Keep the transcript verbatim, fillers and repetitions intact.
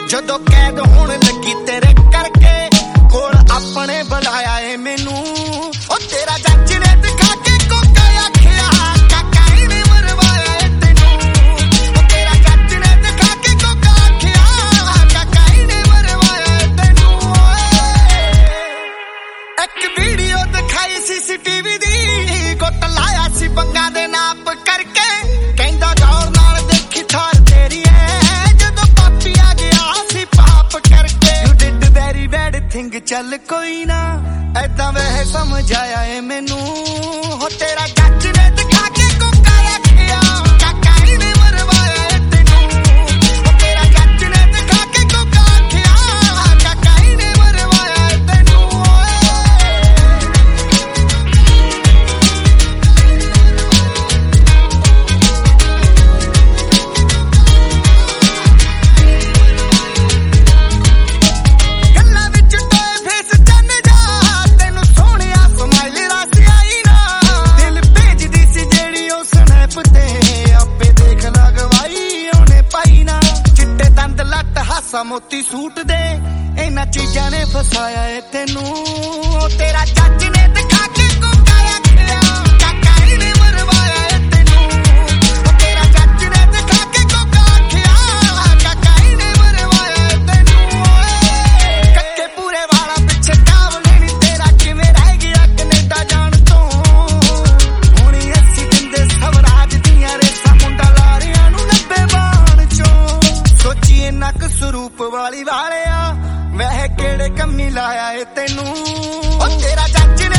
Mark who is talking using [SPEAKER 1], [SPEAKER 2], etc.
[SPEAKER 1] ਜਦੋਂ ਕੈਦ ਹੋਣ ਲੱਗੀ ਤੇਰੇ ਕਰਕੇ ਕੋਲ ਆਪਣੇ ਬੁਲਾਇਆ ਏ ਮੈਨੂੰ ਉਹ ਤੇਰਾ ਜੱਜ ਨੇ ਦਿਖਾ ਕੇ ਕੋਕਾ ਆਖਿਆ ਕਾਕਾ ਇਹਨੇ ਮਰਵਾਇਆ ਏ ਤੈਨੂੰ ਉਹ ਤੇਰਾ ਜੱਜ ਨੇ ਦਿਖਾ ਕੇ ਕੋਕਾ ਆਖਿਆ ਕਾਕਾ ਇਹਨੇ ਮਰਵਾਇਆ ਏ ਤੈਨੂੰ ਇੱਕ ਵੀਡੀਓ ਦਿਖਾਈ ਸੀਸੀਟੀਵੀ ਦੀ ਗੁੱਟ ਲਾਇਆ ਸੀ ਬੰਗਾ ਦੇ ਨਾਪ ਕਰਕੇ ਕਹਿੰਦਾ ਦੌੜ ਨਾਲ ਦੇਖੀ ਥਾਰ ਤੇਰੀ ਐ ਜਦੋਂ ਪਾਪੀ ਆ ਗਿਆ ਸੀ ਪਾਪ ਕਰਕੇ you did very bad thing ਚੱਲ ਕੋਈ ਨਾ ਐਦਾਂ ਵੈਸੇ ਸਮਝ ਆਇਆ ਏ ਮੈਨੂੰ ਹੋ ਤੇਰਾ ਜੱਜ ਨੇ ਦਿਖਾ ਕੇ ਕੋਕਾ ਆਖਿਆ ਕਾਕਾ ਇਹਨੇ ਮਰਵਾਇਆ ਏ ਤੈਨੂੰ ਉਹ ਤੇਰਾ ਜੱਜ ਨੇ ਦਿਖਾ ਕੇ ਕੋਕਾ ਆਖਿਆ ਕਾਕਾ ਇਹਨੇ ਮਰਵਾਇਆ ਏ ਤੈਨੂੰ ਗੱਲਾਂ ਵਿੱਚ ਟੋਏ ਫੇਸ ਚੰਨ ਜਾ ਤੈਨੂੰ ਸੋਹਣਿਆ ਸਮਾਈਲ ਰਸ ਆਈ ਨਾ ਦਿਲ ਭੇਜਦੀ ਸੀ ਜਿਹੜੀ ਉਹ ਸਨੈਪ ਤੇ ਆਪੇ ਦੇਖ ਲਗਵਾਈ ਉਹਨੇ ਪਾਈ ਨਾ ਚਿੱਟੇ ਦੰਦ ਲੱਟ ਹਾਸਾ ਮੋਤੀ ਸੂਟ ਦੇ ਇਹਨਾਂ ਚੀਜ਼ਾਂ ਨੇ ਫਸਾਇਆ ਏ ਤੈਨੂੰ ਉਹ ਤੇਰਾ ਜੱਜ ਨੇ ਦਿਖਾ ਕੇ ਕੋਕਾ ਆਖਿਆ ਕਾਕਾ ਇਹਨੇ ਮਰਵਾਇਆ ਏ ਤੈਨੂੰ ਉਹ ਤੇਰਾ ਜੱਜ ਨੇ ਦਿਖਾ ਕੇ ਕੋਕਾ ਆਖਿਆ ਕਾਕਾ ਇਹਨੇ ਮਰਵਾਇਆ ਏ ਤੈਨੂੰ ਕੱਕੇ ਪੂਰੇ ਵਾਲਾ ਪਿੱਛੇ ਕਾਵਲੇ ਨੀ ਤੇਰਾ ਕਿਵੇਂ ਰਹਿ ਗਿਆ ਕੈਨੇਡਾ ਜਾਣ ਤੋਂ ਹੁਣੀ ਅੱਸੀ ਦਿੰਦੇ ਸਵਰਾਜ ਦੀਆਂ ਰੇਸਾਂ ਮੁੰਡਾ ਲਾਰਿਆਂ ਨੂੰ ਲੱਭੇ ਬਾਣ ਚੋਂ ਸੋਚੀਏ ਨੱਕ ਸਰੂਪ ਵਾਲੀ ਵਾਲਿਆ ਵੈਸੇ ਕਿਹੜੇ ਕੰਮੀ ਲਾਇਆ ਏ ਤੈਨੂੰ ਉਹ ਤੇਰਾ ਜੱਜ ਨੇ